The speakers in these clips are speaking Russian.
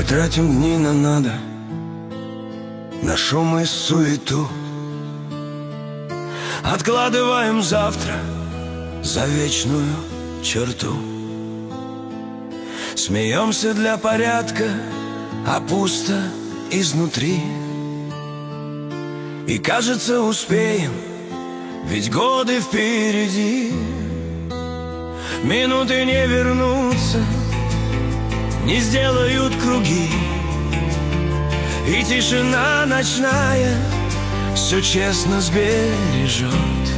тратим дни на надо, на шум и суету. Откладываем завтра за вечную черту. Смеемся для порядка, а пусто изнутри. И кажется, успеем, ведь годы впереди. Минуты не вернутся, не сделают круги. И тишина ночная все честно сбережет.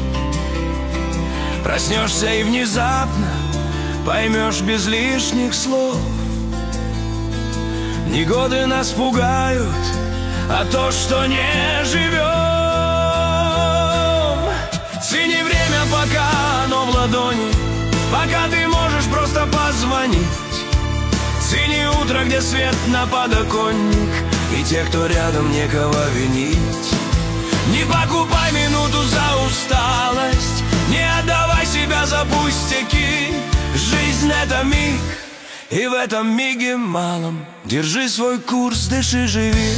Проснешься и внезапно поймешь без лишних слов. Не годы нас пугают, а то, что не живем. Цени время, пока оно в ладони, пока ты можешь просто позвонить. Цени утро, где свет на подоконник, и тех, кто рядом, некого винить. Не покупай минуту за усталость, не отдавай себя за пустяки. Жизнь — это миг, и в этом миге малом держи свой курс, дыши, живи.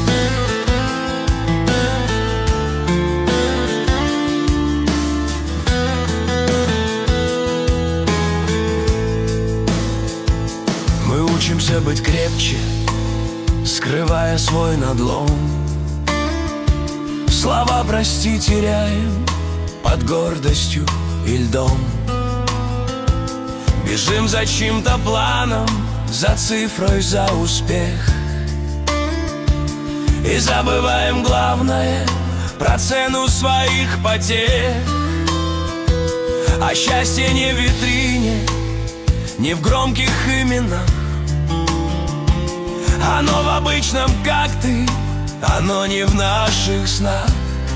Мы учимся быть крепче, скрывая свой надлом. Слова «прости» теряем под гордостью и льдом. Бежим за чьим-то планом, за цифрой, за успех. И забываем главное про цену своих потерь. А счастье не в витрине, не в громких именах. Оно в обычном, как ты, оно не в наших снах.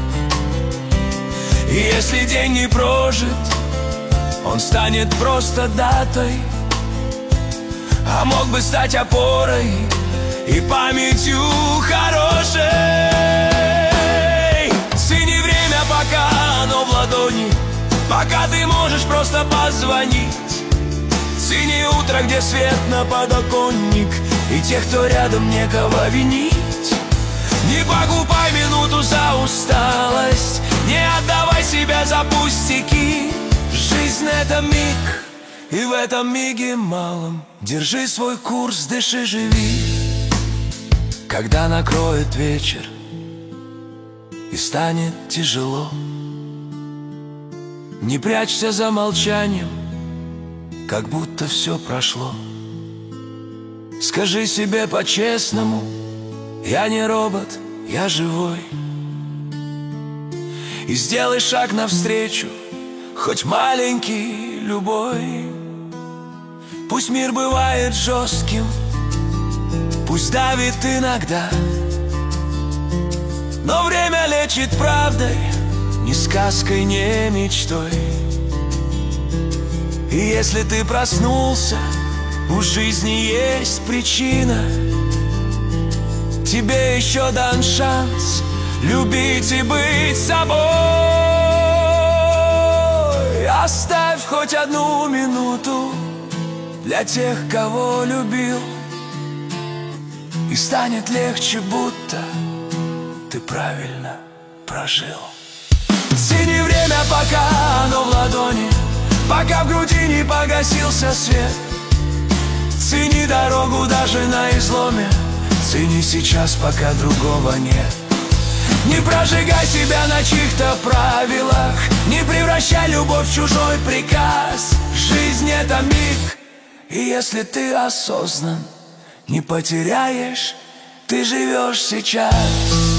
И если день не прожит, он станет просто датой, а мог бы стать опорой и памятью хорошей. Цени время, пока оно в ладони, пока ты можешь просто позвонить. Цени утро, где свет на подоконник, и тех, кто рядом, некого винить. Не покупай минуту за усталость, не отдавай себя за пустяки. Жизнь — это миг, и в этом миге малом держи свой курс, дыши, живи. Когда накроет вечер и станет тяжело, не прячься за молчанием, как будто все прошло. Скажи себе по-честному: я не робот, я живой. И сделай шаг навстречу, хоть маленький, любой. Пусть мир бывает жестким, пусть давит иногда, но время лечит правдой, ни сказкой, ни мечтой. И если ты проснулся, у жизни есть причина. Тебе еще дан шанс любить и быть собой. Оставь хоть одну минуту для тех, кого любил, и станет легче, будто ты правильно прожил. Цени время, пока оно в ладони, пока в груди не погасился свет. Цени дорогу даже на изломе, цени сейчас, пока другого нет. Не прожигай себя на чьих-то правилах, не превращай любовь в чужой приказ. Жизнь — это миг, и если ты осознан, не потеряешь, ты живешь сейчас.